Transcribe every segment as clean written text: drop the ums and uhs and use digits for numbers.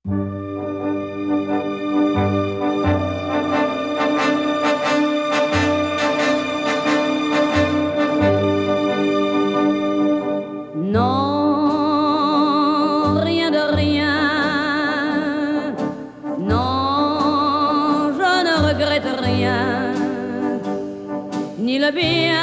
Non, rien de rien. Non, je ne regrette rien. Ni le bien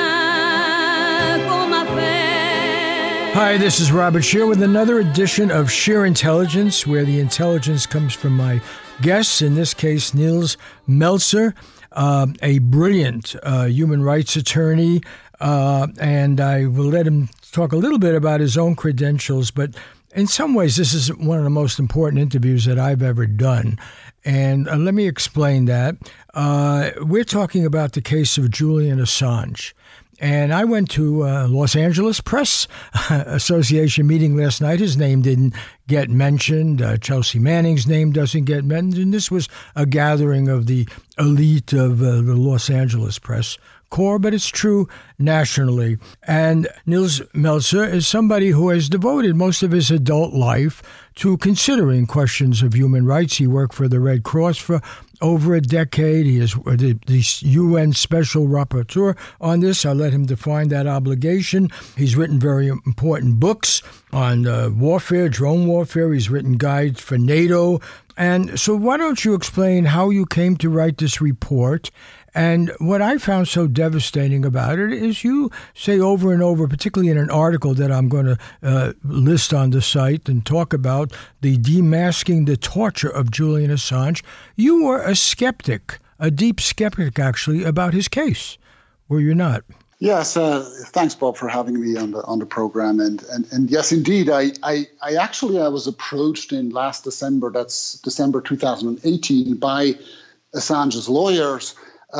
qu'on m'a fait. Hi, this is Robert Scheer with another edition of Scheer Intelligence, where the intelligence comes from my guests, in this case, Nils Melzer, a brilliant human rights attorney, and I will let him talk a little bit about his own credentials, but in some ways, this is one of the most important interviews that I've ever done. And let me explain that. We're talking about the case of Julian Assange. And I went to Los Angeles Press Association meeting last night. His name didn't get mentioned. Chelsea Manning's name doesn't get mentioned. This was a gathering of the elite of the Los Angeles Press Corps, but it's true nationally. And Nils Melzer is somebody who has devoted most of his adult life to considering questions of human rights. He worked for the Red Cross for over a decade. He is the UN Special Rapporteur on this. I'll let him define that obligation. He's written very important books on warfare, drone warfare. He's written guides for NATO. And so why don't you explain how you came to write this report? And what I found so devastating about it is you say over and over, particularly in an article that I'm going to list on the site and talk about the demasking the torture of Julian Assange, you were a skeptic, a deep skeptic, actually, about his case, were you not? Yes, thanks, Bob, for having me on the program. And yes, indeed, I was approached in last December, that's December 2018, by Assange's lawyers,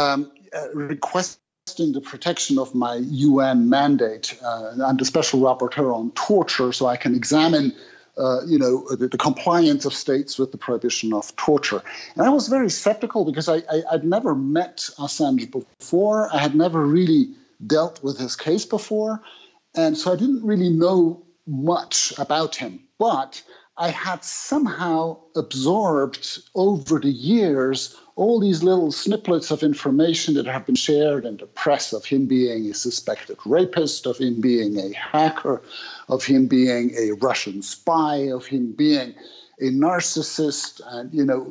requesting the protection of my UN mandate. I'm the special rapporteur on torture, so I can examine, the compliance of states with the prohibition of torture. And I was very skeptical because I'd never met Assange before. I had never really dealt with his case before. And so I didn't really know much about him. But I had somehow absorbed over the years all these little snippets of information that have been shared in the press of him being a suspected rapist, of him being a hacker, of him being a Russian spy, of him being a narcissist, and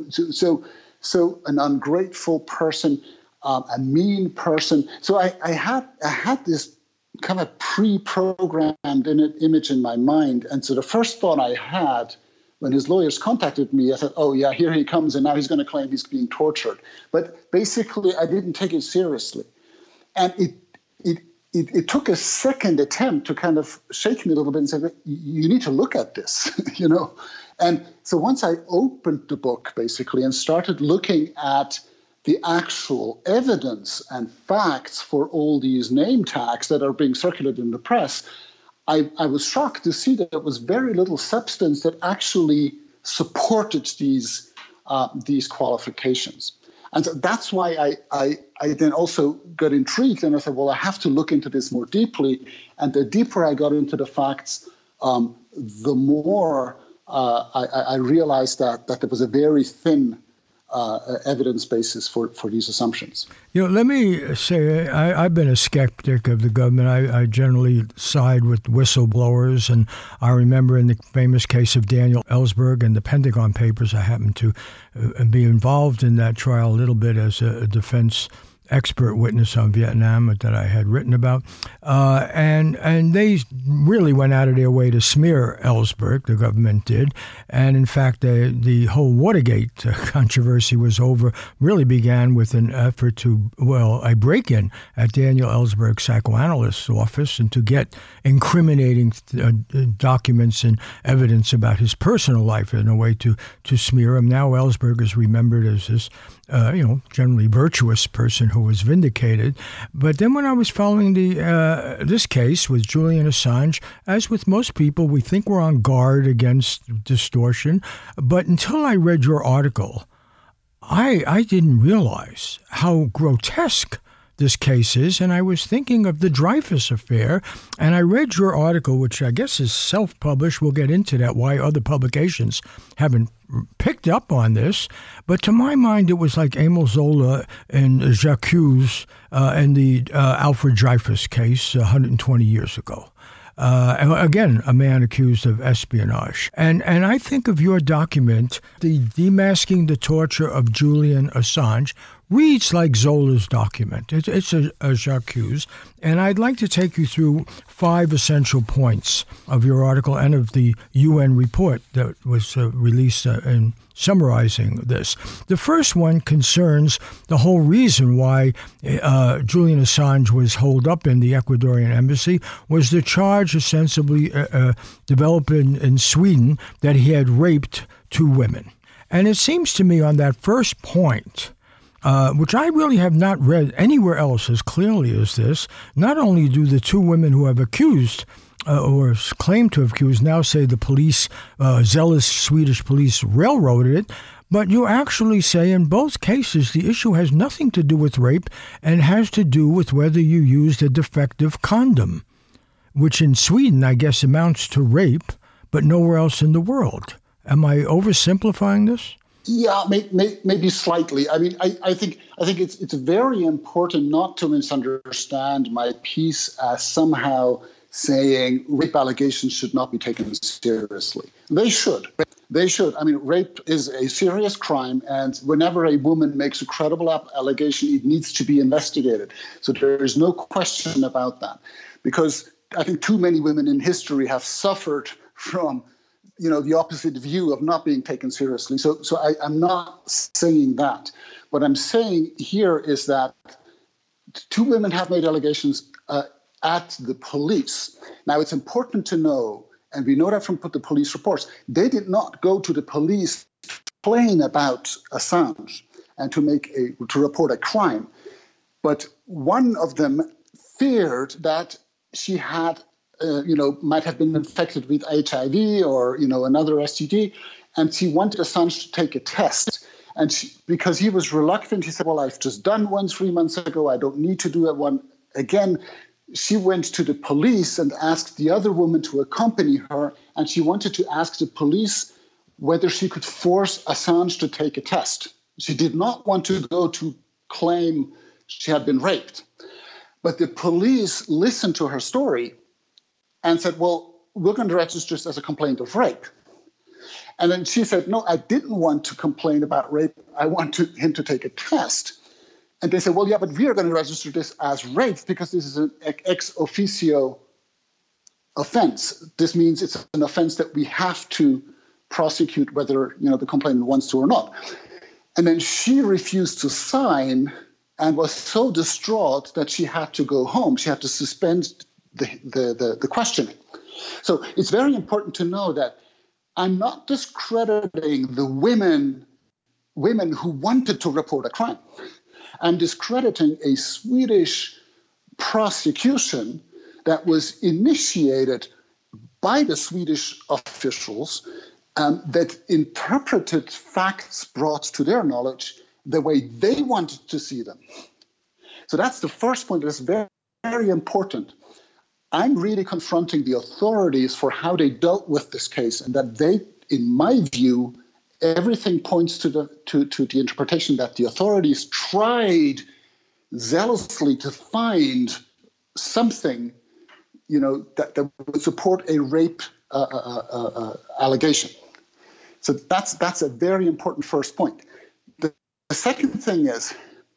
so an ungrateful person, a mean person. So I had this kind of pre-programmed image in my mind, and so the first thought I had when his lawyers contacted me, I said, oh, yeah, here he comes, and now he's going to claim he's being tortured. But basically, I didn't take it seriously. And it took a second attempt to kind of shake me a little bit and say, you need to look at this, And so once I opened the book, basically, and started looking at the actual evidence and facts for all these name tags that are being circulated in the press, I was shocked to see that there was very little substance that actually supported these qualifications. And so that's why I then also got intrigued, and I said, well, I have to look into this more deeply. And the deeper I got into the facts, the more I realized that there was a very thin evidence basis for these assumptions. Let me say, I've been a skeptic of the government. I generally side with whistleblowers, and I remember in the famous case of Daniel Ellsberg and the Pentagon Papers, I happened to be involved in that trial a little bit as a defense expert witness on Vietnam that I had written about. And they really went out of their way to smear Ellsberg, the government did. And in fact, the whole Watergate controversy really began with an effort to, a break-in at Daniel Ellsberg's psychoanalyst's office and to get incriminating documents and evidence about his personal life in a way to smear him. Now Ellsberg is remembered as this generally virtuous person who was vindicated. But then when I was following this case with Julian Assange, as with most people, we think we're on guard against distortion. But until I read your article, I didn't realize how grotesque this case is, and I was thinking of the Dreyfus affair, and I read your article, which I guess is self-published. We'll get into that, why other publications haven't picked up on this. But to my mind, it was like Emile Zola and J'accuse and the Alfred Dreyfus case 120 years ago. Again, a man accused of espionage. And I think of your document, the Demasking the Torture of Julian Assange, reads like Zola's document. It's a J'accuse. And I'd like to take you through 5 essential points of your article and of the UN report that was released in summarizing this. The first one concerns the whole reason why Julian Assange was holed up in the Ecuadorian embassy was the charge ostensibly developed in Sweden that he had raped 2 women. And it seems to me on that first point, which I really have not read anywhere else as clearly as this, not only do the 2 women who have accused or claim to have accused now say the police, zealous Swedish police railroaded it, but you actually say in both cases the issue has nothing to do with rape and has to do with whether you used a defective condom, which in Sweden I guess amounts to rape, but nowhere else in the world. Am I oversimplifying this? Yeah, maybe slightly. I mean, I think it's very important not to misunderstand my piece as somehow saying rape allegations should not be taken seriously. They should. They should. I mean, rape is a serious crime, and whenever a woman makes a credible allegation, it needs to be investigated. So there is no question about that, because I think too many women in history have suffered from the opposite view of not being taken seriously. So I'm not saying that. What I'm saying here is that 2 women have made allegations at the police. Now, it's important to know, and we know that from the police reports, they did not go to the police to complain about Assange and to report a crime. But one of them feared that she had might have been infected with HIV or, another STD. And she wanted Assange to take a test. And because he was reluctant, he said, well, I've just done one 3 months ago. I don't need to do it one again. She went to the police and asked the other woman to accompany her. And she wanted to ask the police whether she could force Assange to take a test. She did not want to go to claim she had been raped. But the police listened to her story and said, well, we're going to register this as a complaint of rape. And then she said, no, I didn't want to complain about rape. I want him to take a test. And they said, well, yeah, but we are going to register this as rape because this is an ex officio offense. This means it's an offense that we have to prosecute whether, the complainant wants to or not. And then she refused to sign and was so distraught that she had to go home. She had to suspend the questioning. So it's very important to know that I'm not discrediting the women who wanted to report a crime. I'm discrediting a Swedish prosecution that was initiated by the Swedish officials that interpreted facts brought to their knowledge the way they wanted to see them. So that's the first point that's very, very important. I'm really confronting the authorities for how they dealt with this case, and that they, in my view, everything points to the interpretation that the authorities tried zealously to find something, that would support a rape allegation. So that's a very important first point. The second thing is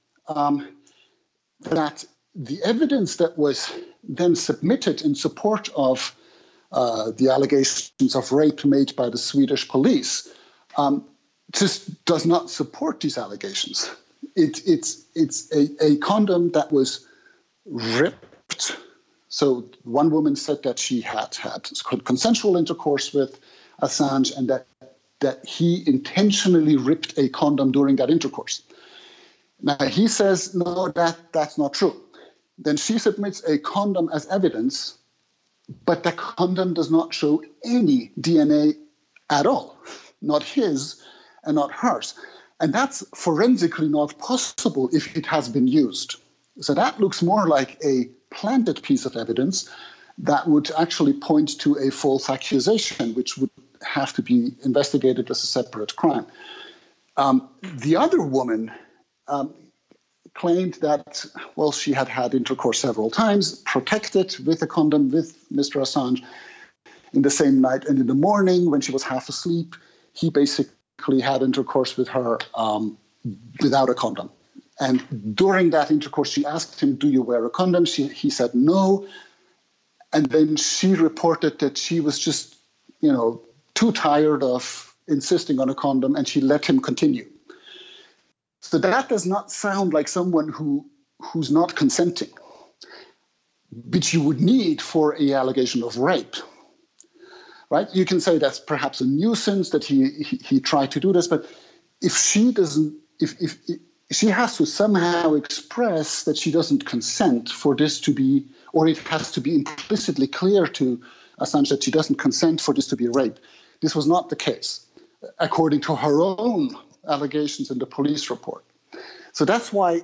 that the evidence that was then submitted in support of the allegations of rape made by the Swedish police just does not support these allegations. It's a condom that was ripped. So one woman said that she had consensual intercourse with Assange and that he intentionally ripped a condom during that intercourse. Now, he says, no, that's not true. Then she submits a condom as evidence, but the condom does not show any DNA at all, not his and not hers. And that's forensically not possible if it has been used. So that looks more like a planted piece of evidence that would actually point to a false accusation, which would have to be investigated as a separate crime. The other woman claimed that, well, she had had intercourse several times, protected with a condom with Mr. Assange in the same night. And in the morning, when she was half asleep, he basically had intercourse with her without a condom. And during that intercourse, she asked him, do you wear a condom? He said no. And then she reported that she was just, too tired of insisting on a condom, and she let him continue. So that does not sound like someone who's not consenting, which you would need for an allegation of rape, right? You can say that's perhaps a nuisance that he tried to do this, but if she doesn't, if she has to somehow express that she doesn't consent for this to be, or it has to be implicitly clear to Assange that she doesn't consent for this to be rape. This was not the case, according to her own allegations in the police report. So that's why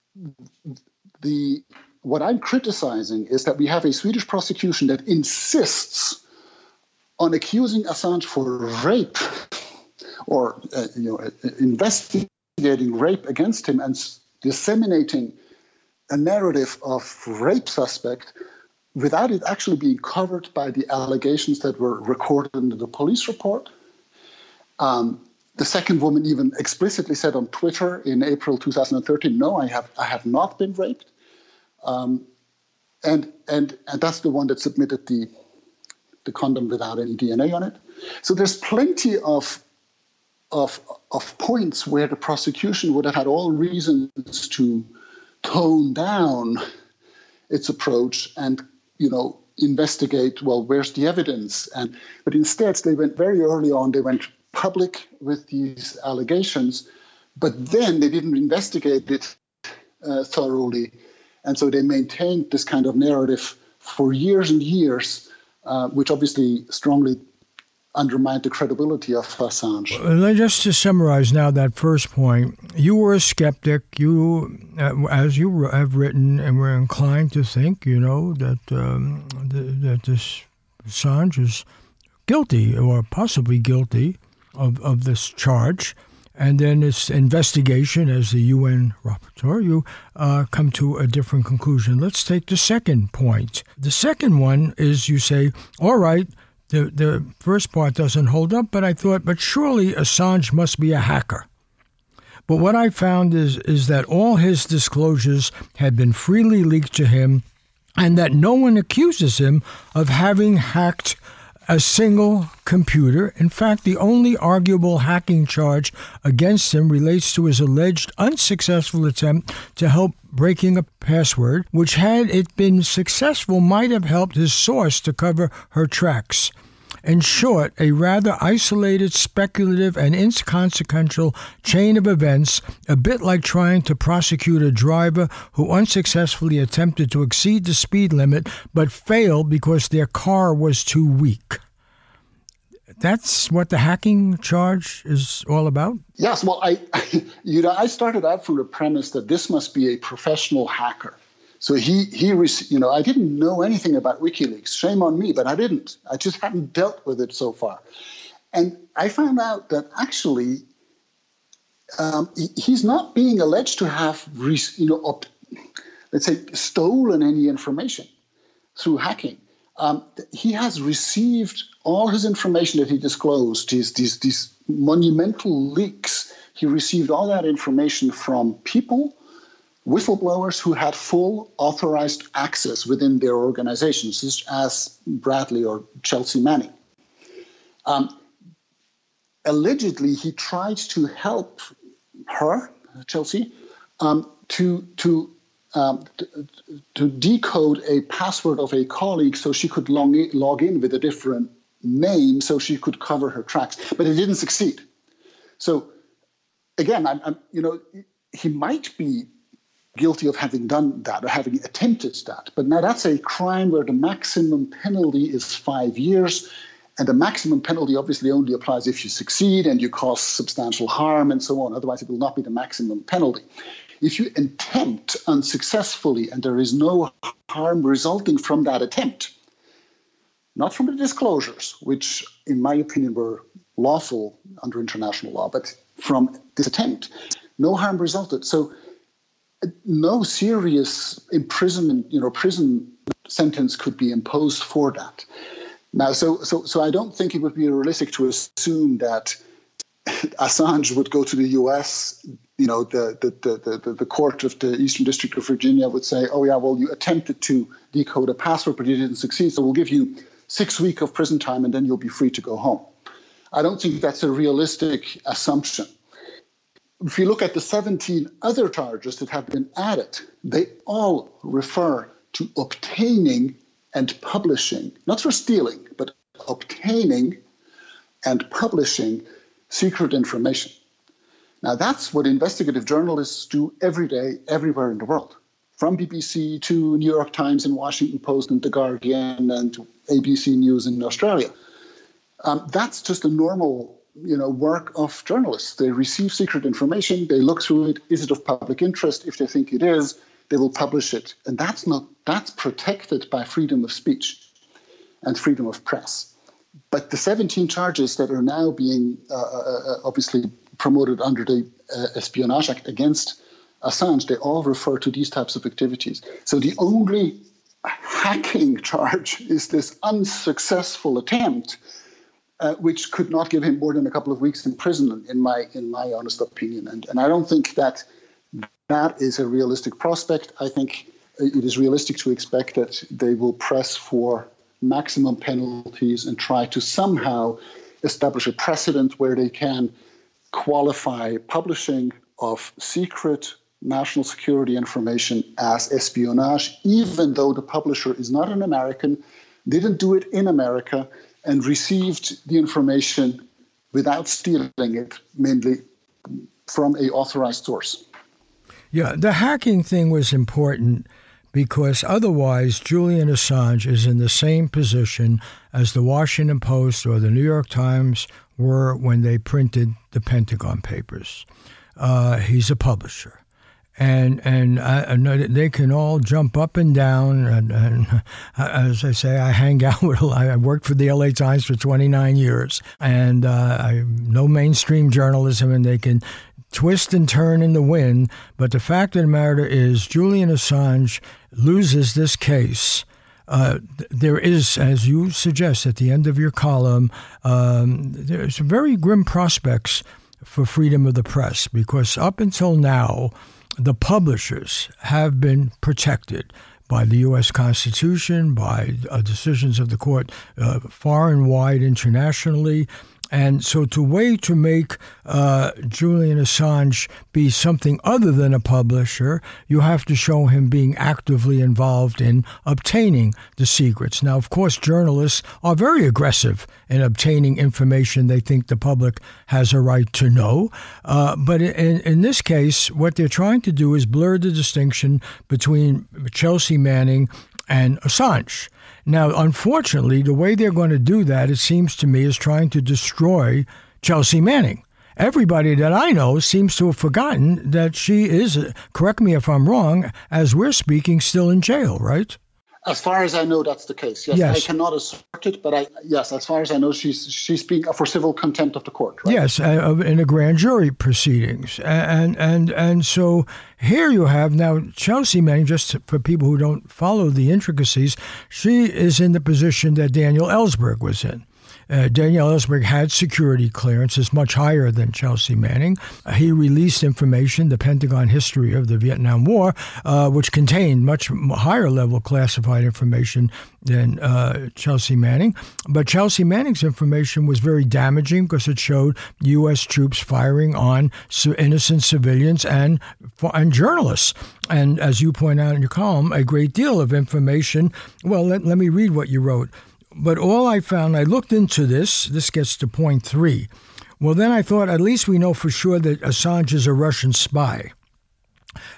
what I'm criticizing is that we have a Swedish prosecution that insists on accusing Assange for rape or investigating rape against him and disseminating a narrative of rape suspect without it actually being covered by the allegations that were recorded in the police report. The second woman even explicitly said on Twitter in April 2013, no, I have not been raped. And that's the one that submitted the condom without any DNA on it. So there's plenty of points where the prosecution would have had all reasons to tone down its approach and, investigate, well, where's the evidence? But instead, they went very early on, they went public with these allegations, but then they didn't investigate it thoroughly. And so they maintained this kind of narrative for years and years, which obviously strongly undermined the credibility of Assange. Just to summarize now that first point, you were a skeptic. You, as you have written, and were inclined to think, that that this Assange is guilty or possibly guilty of this charge. And then its investigation as the UN rapporteur, you come to a different conclusion. Let's take the second point. The second one is you say, all right, the first part doesn't hold up, but surely Assange must be a hacker. But what I found is that all his disclosures had been freely leaked to him and that no one accuses him of having hacked a single computer. In fact, the only arguable hacking charge against him relates to his alleged unsuccessful attempt to help breaking a password, which, had it been successful, might have helped his source to cover her tracks. In short, a rather isolated, speculative, and inconsequential chain of events, a bit like trying to prosecute a driver who unsuccessfully attempted to exceed the speed limit but failed because their car was too weak. That's what the hacking charge is all about? Yes, well, I started out from the premise that this must be a professional hacker. So I didn't know anything about WikiLeaks. Shame on me, but I didn't. I just hadn't dealt with it so far. And I found out that actually he's not being alleged to have, let's say, stolen any information through hacking. He has received all his information that he disclosed, these monumental leaks. He received all that information from people, whistleblowers who had full authorized access within their organizations, such as Bradley or Chelsea Manning. Allegedly, he tried to help her, Chelsea, to decode a password of a colleague so she could log in with a different name so she could cover her tracks, but it didn't succeed. So again, he might be guilty of having done that or having attempted that. But now that's a crime where the maximum penalty is 5 years. And the maximum penalty obviously only applies if you succeed and you cause substantial harm and so on. Otherwise, it will not be the maximum penalty. if you attempt unsuccessfully and there is no harm resulting from that attempt, not from the disclosures, which in my opinion were lawful under international law, but from this attempt, no harm resulted. So no serious imprisonment, prison sentence could be imposed for that. Now, so I don't think it would be realistic to assume that Assange would go to the U.S. The court of the Eastern District of Virginia would say, "Oh yeah, well, you attempted to decode a password, but you didn't succeed, so we'll give you 6 weeks of prison time, and then you'll be free to go home." I don't think that's a realistic assumption. If you look at the 17 other charges that have been added, they all refer to obtaining and publishing, not for stealing, but obtaining and publishing secret information. Now, that's what investigative journalists do every day, everywhere in the world, from BBC to New York Times and Washington Post and The Guardian and to ABC News in Australia. That's just a normal work of journalists. They receive secret information, they look through it. Is it of public interest? If they think it is, they will publish it. And that's protected by freedom of speech and freedom of press. But the 17 charges that are now being obviously promoted under the Espionage Act against Assange, they all refer to these types of activities. So the only hacking charge is this unsuccessful attempt, which could not give him more than a couple of weeks in prison, in my honest opinion. And I don't think that is a realistic prospect. I think it is realistic to expect that they will press for maximum penalties and try to somehow establish a precedent where they can qualify publishing of secret national security information as espionage, even though the publisher is not an American, didn't do it in America, and received the information without stealing it, mainly from an authorized source. Yeah, the hacking thing was important because otherwise Julian Assange is in the same position as the Washington Post or the New York Times were when they printed the Pentagon Papers. He's a publisher. And they can all jump up and down. And as I say, I hang out with, I worked for the LA Times for 29 years. And I know mainstream journalism, and they can twist and turn in the wind. But the fact of the matter is, Julian Assange loses this case. There is, as you suggest at the end of your column, there's very grim prospects for freedom of the press, because up until now, the publishers have been protected by the U.S. Constitution, by decisions of the court far and wide internationally. And so to make Julian Assange be something other than a publisher, you have to show him being actively involved in obtaining the secrets. Now, of course, journalists are very aggressive in obtaining information they think the public has a right to know. But in this case, what they're trying to do is blur the distinction between Chelsea Manning and Assange. Now, unfortunately, the way they're going to do that, it seems to me, is trying to destroy Chelsea Manning. Everybody that I know seems to have forgotten that she is, correct me if I'm wrong, as we're speaking, still in jail, right? As far as I know, that's the case. Yes. I cannot assert it, but as far as I know, she's being for civil contempt of the court. Right? Yes, in a grand jury proceedings, and so here you have now Chelsea Manning. Just for people who don't follow the intricacies, she is in the position that Daniel Ellsberg was in. Daniel Ellsberg had security clearances much higher than Chelsea Manning. He released information, the Pentagon history of the Vietnam War, which contained much higher level classified information than Chelsea Manning. But Chelsea Manning's information was very damaging because it showed U.S. troops firing on innocent civilians and journalists. And as you point out in your column, a great deal of information. Well, let me read what you wrote. But all I found, I looked into this gets to point 3. Well, then I thought, at least we know for sure that Assange is a Russian spy.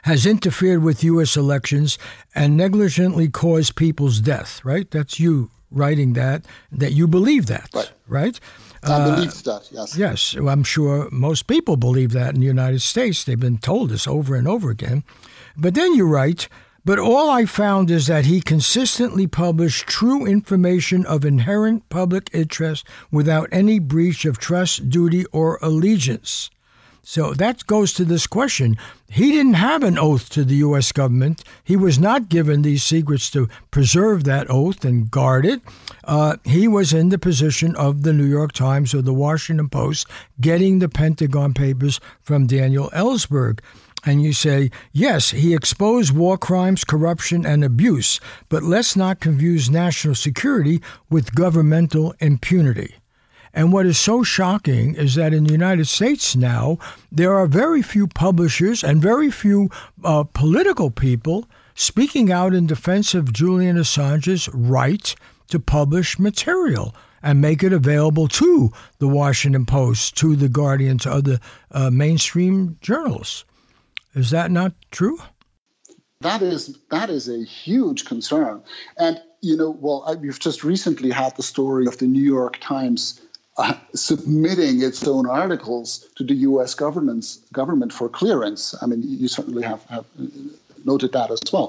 has interfered with U.S. elections and negligently caused people's death, right? That's you writing that you believe that, right? I believe that, yes. Yes, I'm sure most people believe that in the United States. They've been told this over and over again. But then you write, but all I found is that he consistently published true information of inherent public interest without any breach of trust, duty, or allegiance. So that goes to this question. He didn't have an oath to the U.S. government. He was not given these secrets to preserve that oath and guard it. He was in the position of the New York Times or the Washington Post getting the Pentagon Papers from Daniel Ellsberg. And you say, yes, he exposed war crimes, corruption, and abuse, but let's not confuse national security with governmental impunity. And what is so shocking is that in the United States now, there are very few publishers and very few political people speaking out in defense of Julian Assange's right to publish material and make it available to the Washington Post, to the Guardian, to other mainstream journals. Is that not true? That is a huge concern. And, we've just recently had the story of the New York Times submitting its own articles to the U.S. government for clearance. I mean, you certainly have noted that as well.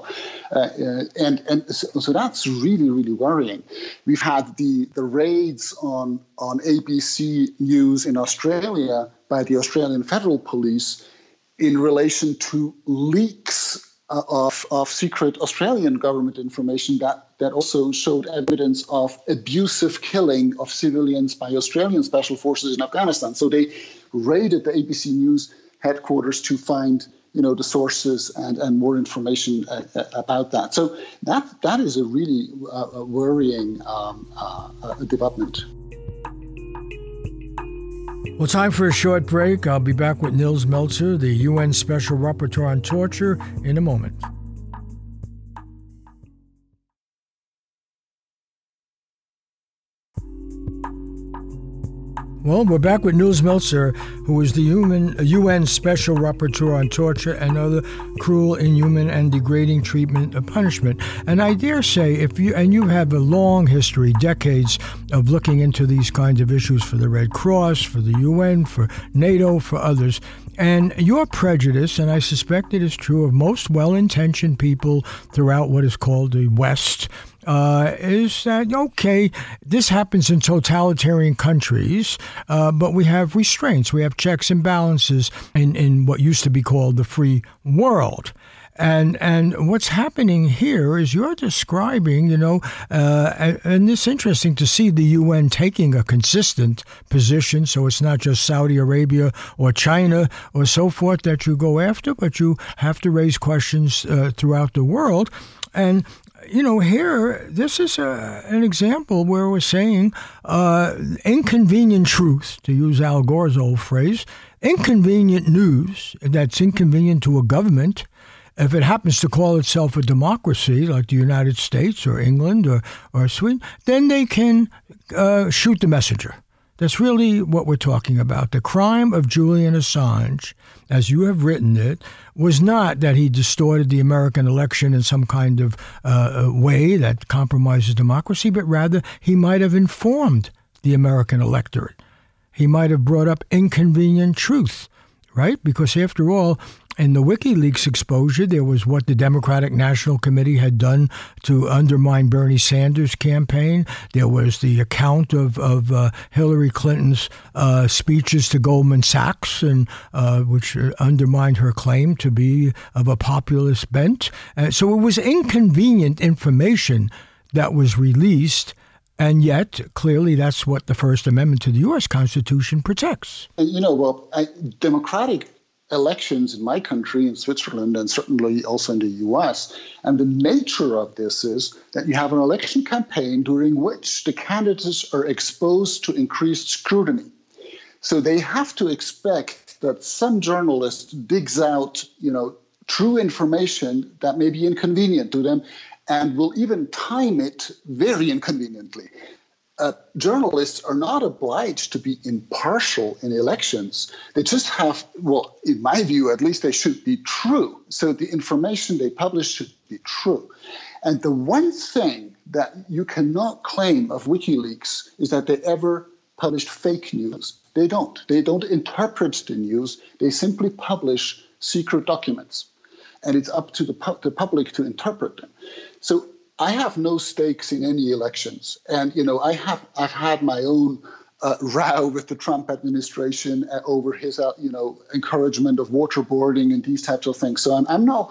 And so that's really, really worrying. We've had the raids on ABC News in Australia by the Australian Federal Police in relation to leaks of secret Australian government information that also showed evidence of abusive killing of civilians by Australian special forces in Afghanistan. So they raided the ABC News headquarters to find, the sources and more information about that. So that is a really worrying development. Well, time for a short break. I'll be back with Nils Melzer, the UN Special Rapporteur on Torture, in a moment. Well, we're back with Nils Melzer, who is the UN Special Rapporteur on Torture and other cruel, inhuman, and degrading treatment of punishment. And I dare say, if you have a long history, decades of looking into these kinds of issues for the Red Cross, for the UN, for NATO, for others, and your prejudice, and I suspect it is true of most well-intentioned people throughout what is called the West, is that, okay, this happens in totalitarian countries, but we have restraints. We have checks and balances in what used to be called the free world. And what's happening here is you're describing, and it's interesting to see the UN taking a consistent position. So it's not just Saudi Arabia or China or so forth that you go after, but you have to raise questions throughout the world. And here, this is an example where we're saying inconvenient truth, to use Al Gore's old phrase, inconvenient news that's inconvenient to a government. If it happens to call itself a democracy, like the United States or England or Sweden, then they can shoot the messenger. That's really what we're talking about. The crime of Julian Assange, as you have written it, was not that he distorted the American election in some kind of way that compromises democracy, but rather he might have informed the American electorate. He might have brought up inconvenient truth, right? Because after all, in the WikiLeaks exposure, there was what the Democratic National Committee had done to undermine Bernie Sanders' campaign. There was the account of Hillary Clinton's speeches to Goldman Sachs, and which undermined her claim to be of a populist bent. So it was inconvenient information that was released, and yet, clearly, that's what the First Amendment to the U.S. Constitution protects. Democratic elections in my country, in Switzerland, and certainly also in the US. And the nature of this is that you have an election campaign during which the candidates are exposed to increased scrutiny. So they have to expect that some journalist digs out, true information that may be inconvenient to them and will even time it very inconveniently. journalists are not obliged to be impartial in elections. They just have, well, in my view, at least they should be true. So the information they publish should be true. And the one thing that you cannot claim of WikiLeaks is that they ever published fake news. They don't. They don't interpret the news. They simply publish secret documents. And it's up to the public to interpret them. So I have no stakes in any elections. And, I've had my own row with the Trump administration over his, encouragement of waterboarding and these types of things. So I'm no,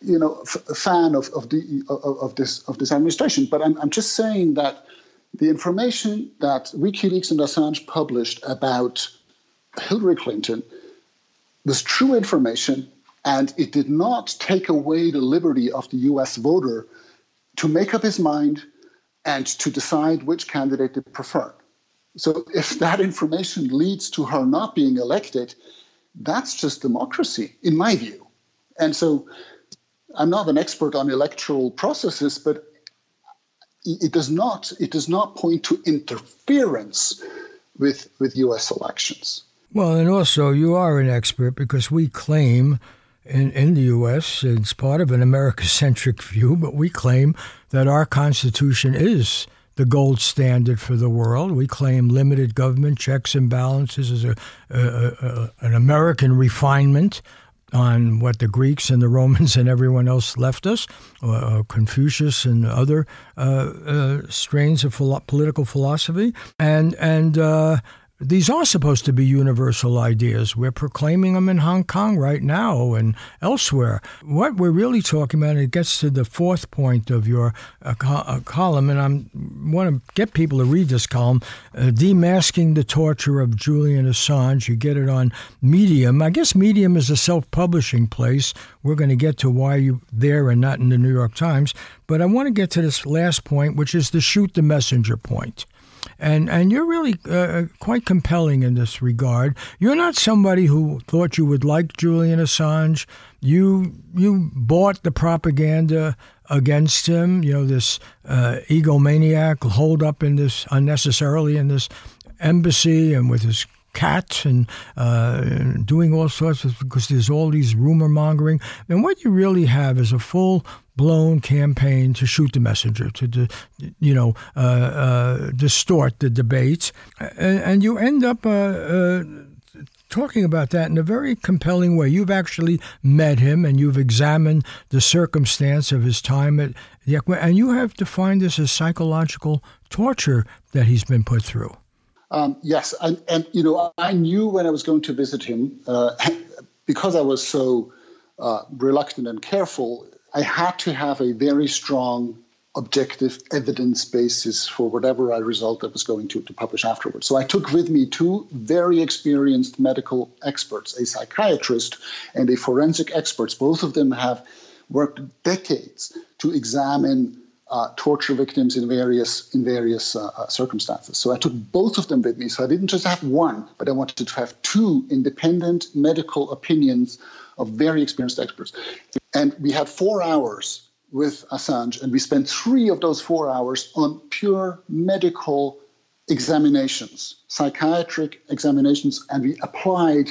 fan of this administration. But I'm just saying that the information that WikiLeaks and Assange published about Hillary Clinton was true information, and it did not take away the liberty of the U.S. voter to make up his mind and to decide which candidate they preferred. So if that information leads to her not being elected, that's just democracy, in my view. And so I'm not an expert on electoral processes, but it does not point to interference with U.S. elections. Well, and also you are an expert because we claim in the U.S., it's part of an America-centric view, but we claim that our Constitution is the gold standard for the world. We claim limited government, checks and balances as an American refinement on what the Greeks and the Romans and everyone else left us, Confucius and other strains of political philosophy. And these are supposed to be universal ideas. We're proclaiming them in Hong Kong right now and elsewhere. What we're really talking about, and it gets to the fourth point of your column, and I want to get people to read this column, Demasking the Torture of Julian Assange. You get it on Medium. I guess Medium is a self-publishing place. We're going to get to why you're there and not in the New York Times. But I want to get to this last point, which is the shoot the messenger point. And you're really quite compelling in this regard. You're not somebody who thought you would like Julian Assange. You bought the propaganda against him. This egomaniac holed up in this unnecessarily in this embassy and with his cat and doing all sorts of, because there's all these rumor mongering. And what you really have is a full-blown campaign to shoot the messenger, to distort the debates, and you end up talking about that in a very compelling way. You've actually met him and you've examined the circumstance of his time at the, and you have defined this as psychological torture that he's been put through. Yes, and I knew when I was going to visit him, because I was so reluctant and careful, I had to have a very strong objective evidence basis for whatever result I was going to publish afterwards. So I took with me two very experienced medical experts, a psychiatrist and a forensic expert. Both of them have worked decades to examine torture victims in various circumstances. So I took both of them with me. So I didn't just have one, but I wanted to have two independent medical opinions of very experienced experts. And we had 4 hours with Assange, and we spent 3 of those 4 hours on pure medical examinations, psychiatric examinations, and we applied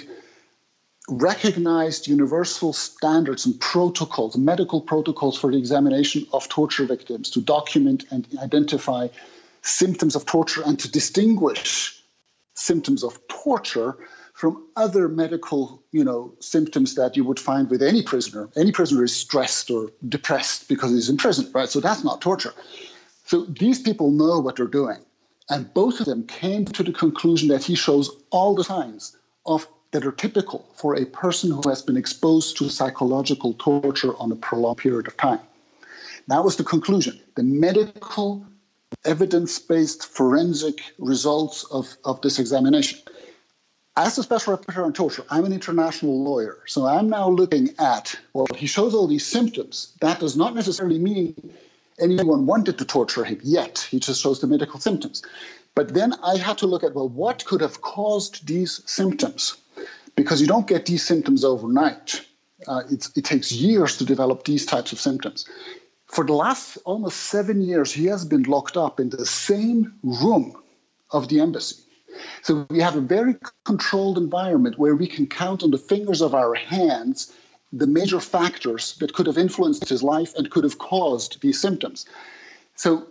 recognized universal standards and protocols, medical protocols for the examination of torture victims to document and identify symptoms of torture and to distinguish symptoms of torture from other medical, symptoms that you would find with any prisoner. Any prisoner is stressed or depressed because he's in prison, right? So that's not torture. So these people know what they're doing. And both of them came to the conclusion that he shows all the signs that are typical for a person who has been exposed to psychological torture on a prolonged period of time. That was the conclusion. The medical, evidence-based forensic results of this examination. As a special rapporteur on torture, I'm an international lawyer. So I'm now looking at, he shows all these symptoms. That does not necessarily mean anyone wanted to torture him yet. He just shows the medical symptoms. But then I had to look at, what could have caused these symptoms? Because you don't get these symptoms overnight. It takes years to develop these types of symptoms. For the last almost 7 years, he has been locked up in the same room of the embassy. So we have a very controlled environment where we can count on the fingers of our hands the major factors that could have influenced his life and could have caused these symptoms. So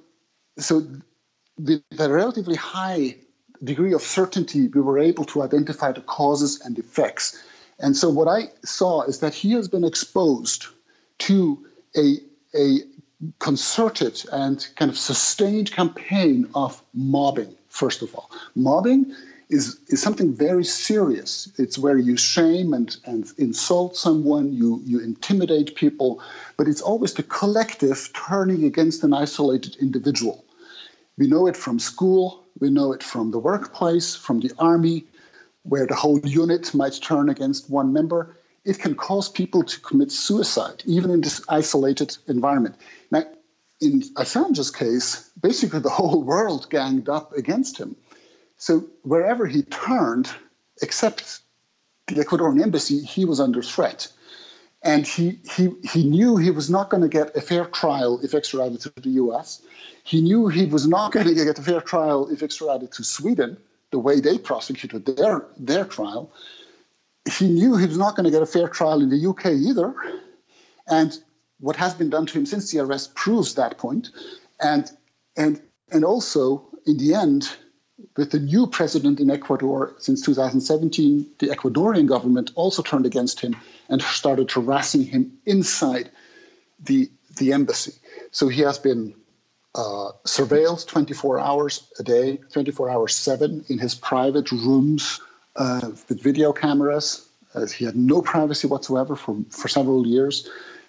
with a relatively high degree of certainty, we were able to identify the causes and effects. And so what I saw is that he has been exposed to a concerted and kind of sustained campaign of mobbing, first of all. Mobbing is something very serious. It's where you shame and insult someone, you intimidate people, but it's always the collective turning against an isolated individual. We know it from school, we know it from the workplace, from the army, where the whole unit might turn against one member. It can cause people to commit suicide, even in this isolated environment. Now, in Assange's case, basically the whole world ganged up against him. So wherever he turned, except the Ecuadorian embassy, he was under threat. And he knew he was not going to get a fair trial if extradited to the US. He knew he was not going to get a fair trial if extradited to Sweden, the way they prosecuted their trial. He knew he was not going to get a fair trial in the UK either. And what has been done to him since the arrest proves that point. And also, in the end, with the new president in Ecuador since 2017, the Ecuadorian government also turned against him and started harassing him inside the embassy. So he has been surveilled 24 hours a day, 24 hours 7 in his private rooms with video cameras. He had no privacy whatsoever for several years.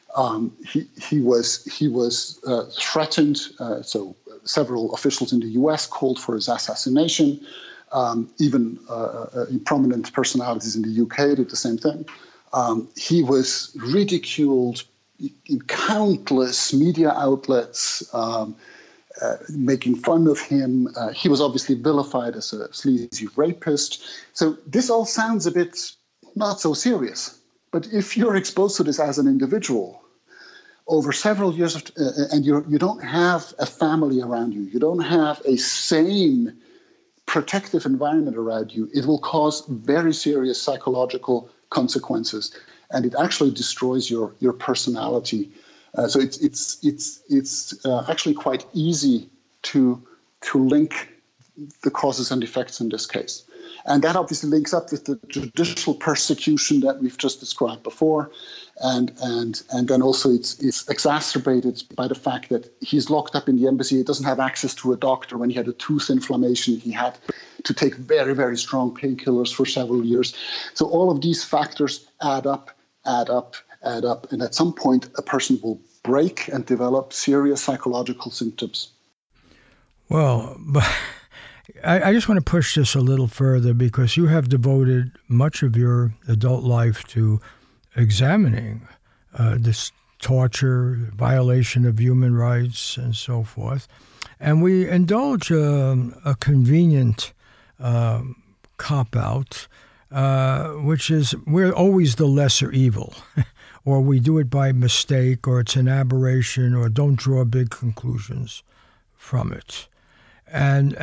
He was threatened. So several officials in the U.S. called for his assassination. Even prominent personalities in the U.K. did the same thing. He was ridiculed in countless media outlets, making fun of him. He was obviously vilified as a sleazy rapist. So this all sounds a bit not so serious. But if you're exposed to this as an individual over several years, and you don't have a family around you, you don't have a sane protective environment around you, it will cause very serious psychological consequences, and it actually destroys your personality. So it's actually quite easy to link the causes and effects in this case. And that obviously links up with the judicial persecution that we've just described before. And then also it's exacerbated by the fact that he's locked up in the embassy. He doesn't have access to a doctor. When he had a tooth inflammation, he had to take very, very strong painkillers for several years. So all of these factors add up. And at some point, a person will break and develop serious psychological symptoms. Well, but I just want to push this a little further, because you have devoted much of your adult life to examining this torture, violation of human rights, and so forth. And we indulge a convenient cop-out, which is we're always the lesser evil, or we do it by mistake, or it's an aberration, or don't draw big conclusions from it. And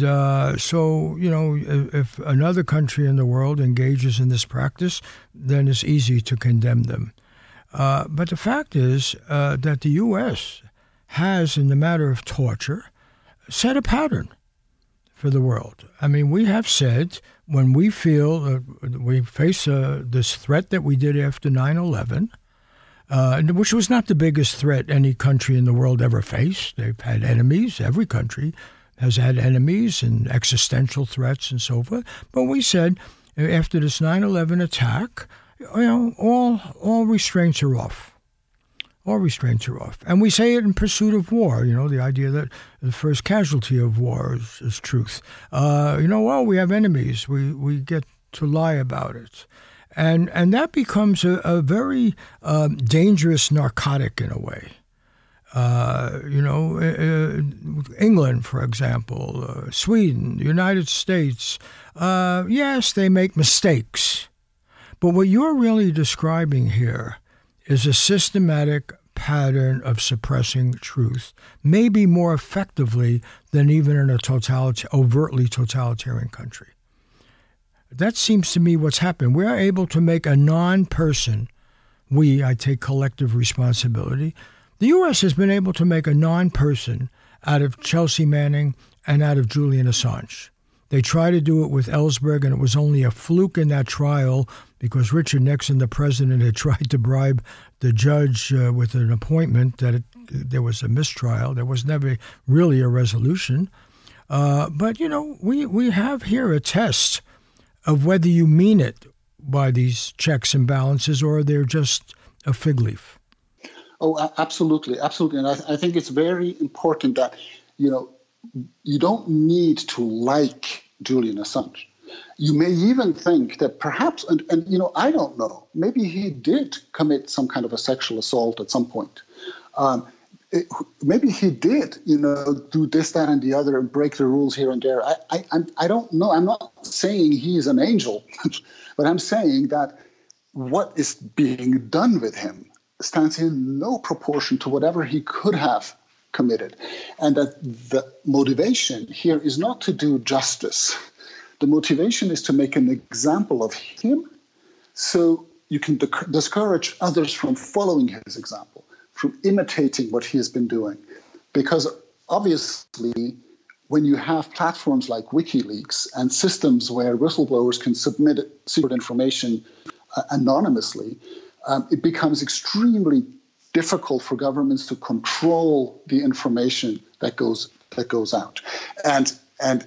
so, if another country in the world engages in this practice, then it's easy to condemn them. But the fact is that the U.S. has, in the matter of torture, set a pattern for the world. I mean, we have said when we feel we face this threat that we did after 9/11, which was not the biggest threat any country in the world ever faced. They've had enemies. Every country has had enemies and existential threats and so forth. But we said after this 9/11 attack, all restraints are off. All restraints are off. And we say it in pursuit of war, the idea that the first casualty of war is truth. We have enemies. We get to lie about it. And that becomes a very dangerous narcotic in a way. England, for example, Sweden, the United States, yes, they make mistakes. But what you're really describing here is a systematic pattern of suppressing truth, maybe more effectively than even in a overtly totalitarian country. That seems to me what's happened. We're able to make a non-person, I take collective responsibility. The U.S. has been able to make a non-person out of Chelsea Manning and out of Julian Assange. They tried to do it with Ellsberg, and it was only a fluke in that trial because Richard Nixon, the president, had tried to bribe the judge with an appointment that there was a mistrial. There was never really a resolution. But, we have here a test of whether you mean it by these checks and balances or they're just a fig leaf. Oh, absolutely. Absolutely. And I think it's very important that, you don't need to like Julian Assange. You may even think that perhaps, and I don't know, maybe he did commit some kind of a sexual assault at some point. Maybe he did, do this, that, and the other and break the rules here and there. I don't know. I'm not saying he's an angel, but I'm saying that what is being done with him stands in no proportion to whatever he could have committed. And that the motivation here is not to do justice. The motivation is to make an example of him so you can discourage others from following his example, from imitating what he has been doing. Because obviously, when you have platforms like WikiLeaks and systems where whistleblowers can submit secret information anonymously, it becomes extremely difficult for governments to control the information that goes out, and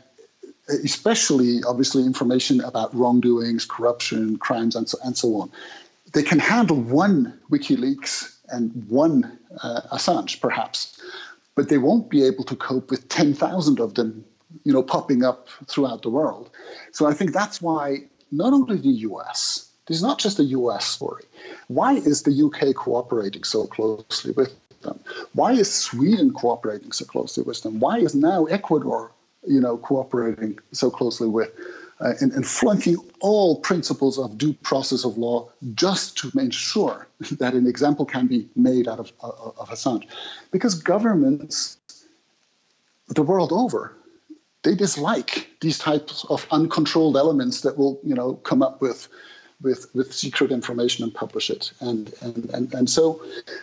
especially obviously information about wrongdoings, corruption, crimes, and so on. They can handle one WikiLeaks and one Assange, perhaps, but they won't be able to cope with 10,000 of them, popping up throughout the world. So I think that's why not only the U.S. This is not just a U.S. story. Why is the UK cooperating so closely with them? Why is Sweden cooperating so closely with them? Why is now Ecuador, cooperating so closely with and flunking all principles of due process of law just to ensure that an example can be made out of Assange? Because governments the world over, they dislike these types of uncontrolled elements that will, come up with secret information and publish it. And so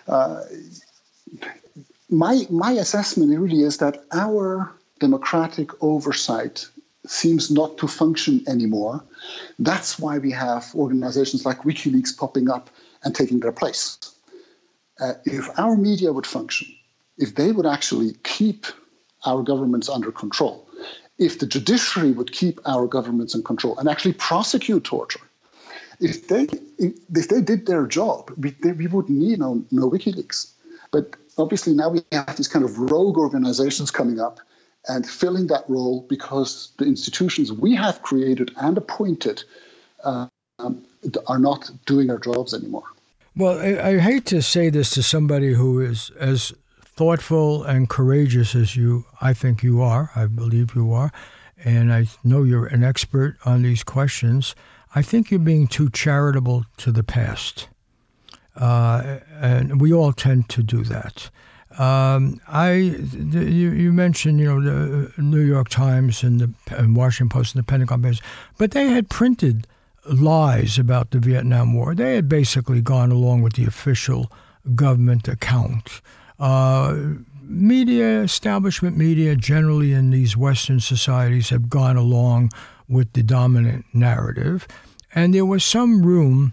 my assessment really is that our democratic oversight seems not to function anymore. That's why we have organizations like WikiLeaks popping up and taking their place. If our media would function, if they would actually keep our governments under control, if the judiciary would keep our governments in control and actually prosecute torture, if they did their job, we would need no WikiLeaks. But obviously now we have these kind of rogue organizations coming up and filling that role because the institutions we have created and appointed are not doing their jobs anymore. Well, I hate to say this to somebody who is as thoughtful and courageous as I think you are, I believe you are, and I know you're an expert on these questions. I think you're being too charitable to the past, and we all tend to do that. You mentioned, the New York Times and Washington Post and the Pentagon papers, but they had printed lies about the Vietnam War. They had basically gone along with the official government account. Establishment media generally in these Western societies have gone along with the dominant narrative, and there was some room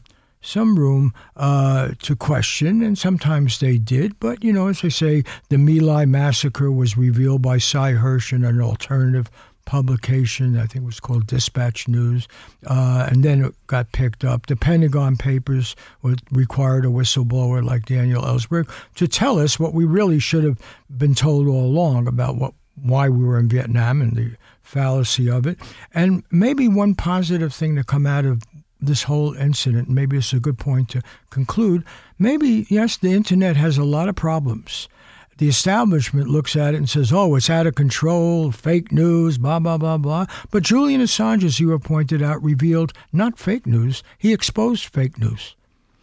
to question, and sometimes they did. But, as I say, the My Lai massacre was revealed by Cy Hirsch in an alternative publication, I think it was called Dispatch News, and then it got picked up. The Pentagon Papers required a whistleblower like Daniel Ellsberg to tell us what we really should have been told all along about why we were in Vietnam and the fallacy of it. And maybe one positive thing to come out of this whole incident, maybe it's a good point to conclude, maybe, yes, the internet has a lot of problems. The establishment looks at it and says, oh, it's out of control, fake news, blah, blah, blah, blah. But Julian Assange, as you have pointed out, revealed not fake news, he exposed fake news.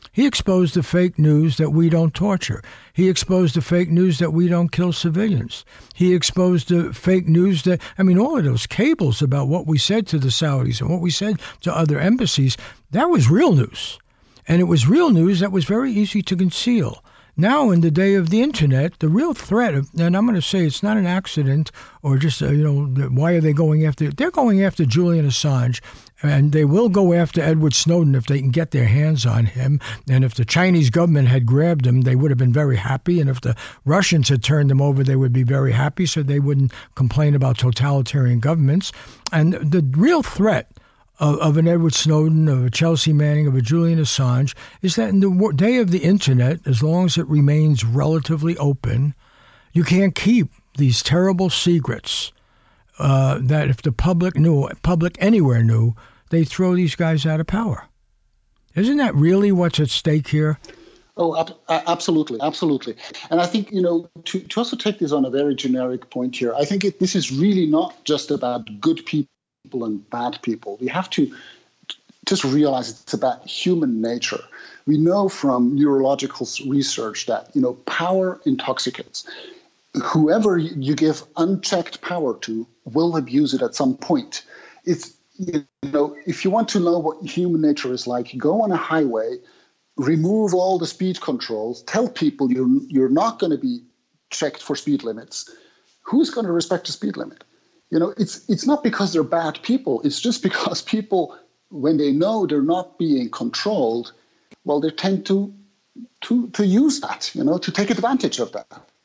He exposed the fake news that we don't torture. He exposed the fake news that we don't kill civilians. He exposed the fake news that, all of those cables about what we said to the Saudis and what we said to other embassies, that was real news. And it was real news that was very easy to conceal. Now, in the day of the internet, the real threat, and I'm going to say it's not an accident or just, why are they going after? They're going after Julian Assange, and they will go after Edward Snowden if they can get their hands on him. And if the Chinese government had grabbed him, they would have been very happy. And if the Russians had turned him over, they would be very happy, so they wouldn't complain about totalitarian governments. And the real threat of an Edward Snowden, of a Chelsea Manning, of a Julian Assange, is that in the day of the internet, as long as it remains relatively open, you can't keep these terrible secrets that if the public anywhere knew, they throw these guys out of power. Isn't that really what's at stake here? Oh, absolutely, absolutely. And I think, to also take this on a very generic point here, I think this is really not just about good people and bad people. We have to just realize it's about human nature. We know from neurological research that, power intoxicates. Whoever you give unchecked power to will abuse it at some point. It's, if you want to know what human nature is like, go on a highway, remove all the speed controls, tell people you're not going to be checked for speed limits. Who's going to respect the speed limit? It's not because they're bad people. It's just because people, when they know they're not being controlled, well, they tend to use that, to take advantage of that.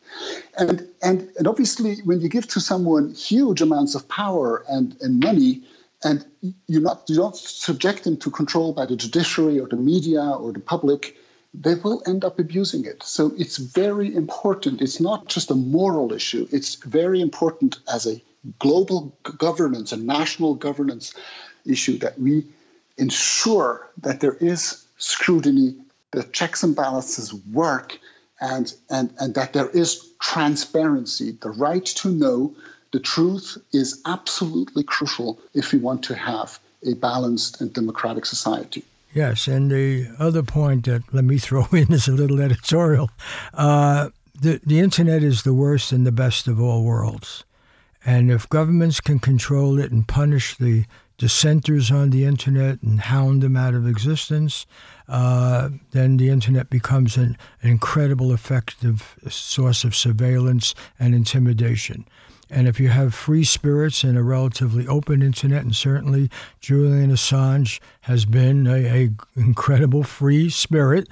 And obviously, when you give to someone huge amounts of power and money, and you don't subject them to control by the judiciary or the media or the public, they will end up abusing it. So it's very important. It's not just a moral issue. It's very important as a global governance and national governance issue that we ensure that there is scrutiny, that checks and balances work, and that there is transparency. The right to know the truth is absolutely crucial if we want to have a balanced and democratic society. Yes, and the other point that let me throw in is a little editorial. The internet is the worst and the best of all worlds. And if governments can control it and punish the dissenters on the internet and hound them out of existence, then the internet becomes an incredible effective source of surveillance and intimidation. And if you have free spirits and a relatively open internet, and certainly Julian Assange has been an incredible free spirit,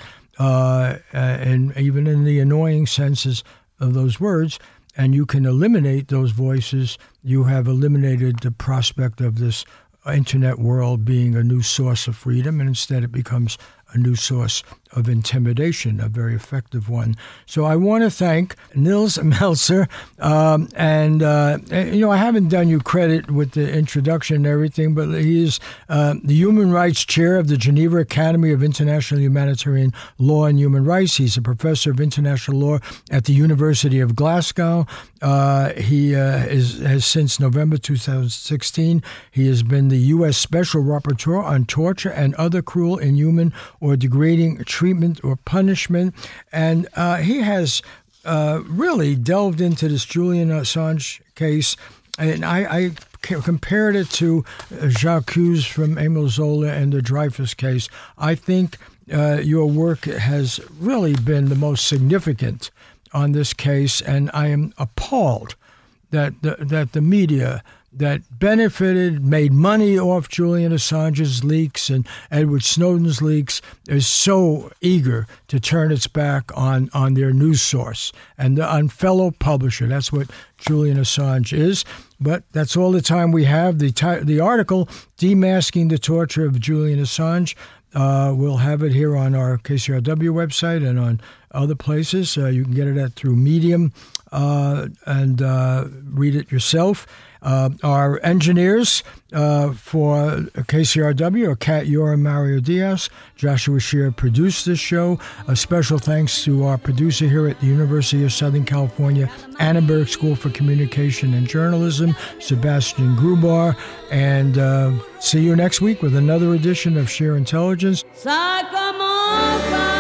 and even in the annoying senses of those words, and you can eliminate those voices, you have eliminated the prospect of this internet world being a new source of freedom, and instead it becomes a new source of intimidation, a very effective one. So I want to thank Nils Melzer. I haven't done you credit with the introduction and everything, but he is the Human Rights Chair of the Geneva Academy of International Humanitarian Law and Human Rights. He's a professor of international law at the University of Glasgow. He has since November 2016, he has been the U.S. Special Rapporteur on torture and other cruel, inhuman, or degrading treatment or punishment. And he has really delved into this Julian Assange case. And I compared it to J'accuse from Émile Zola and the Dreyfus case. I think your work has really been the most significant on this case, and I am appalled that the media that benefited, made money off Julian Assange's leaks and Edward Snowden's leaks is so eager to turn its back on their news source and on fellow publisher. That's what Julian Assange is. But that's all the time we have. The article, Demasking the Torture of Julian Assange, we'll have it here on our KCRW website and on other places. You can get it through Medium and read it yourself. Our engineers for KCRW are Kat Yor and Mario Diaz. Joshua Shear produced this show. A special thanks to our producer here at the University of Southern California, Annenberg School for Communication and Journalism, Sebastian Grubar. And see you next week with another edition of Sheer Intelligence. Ça commence enfants.